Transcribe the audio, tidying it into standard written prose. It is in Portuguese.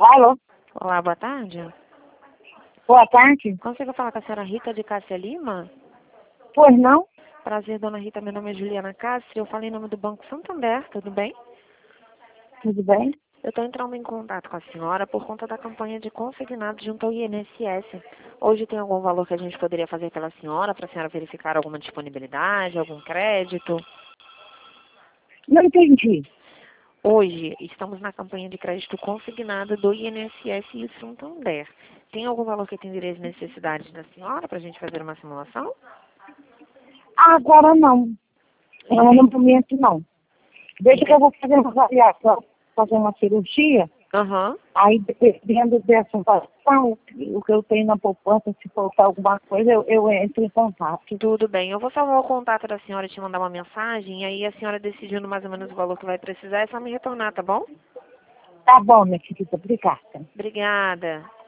Alô? Olá, boa tarde. Boa tarde. Consigo falar com a senhora Rita de Cássia Lima? Pois não? Prazer, dona Rita. Meu nome é Juliana Cássia. Eu falei em nome do Banco Santander, tudo bem? Tudo bem? Eu estou entrando em contato com a senhora por conta da campanha de consignado junto ao INSS. Hoje tem algum valor que a gente poderia fazer pela senhora, para a senhora verificar alguma disponibilidade, algum crédito? Não entendi. Hoje estamos na campanha de crédito consignado do INSS e Santander. Tem algum valor que atenderia as necessidades da senhora para a gente fazer uma simulação? Agora não. No momento não. Deixa que eu vou fazer uma avaliação, fazer uma cirurgia. Aham. Aí, dependendo dessa avaliação, o que eu tenho na poupança, se faltar alguma coisa, eu entro em contato. Tudo bem. Eu vou salvar o contato da senhora e te mandar uma mensagem, e aí a senhora decidindo mais ou menos o valor que vai precisar, é só me retornar, tá bom? Tá bom, minha querida. Obrigada. Obrigada.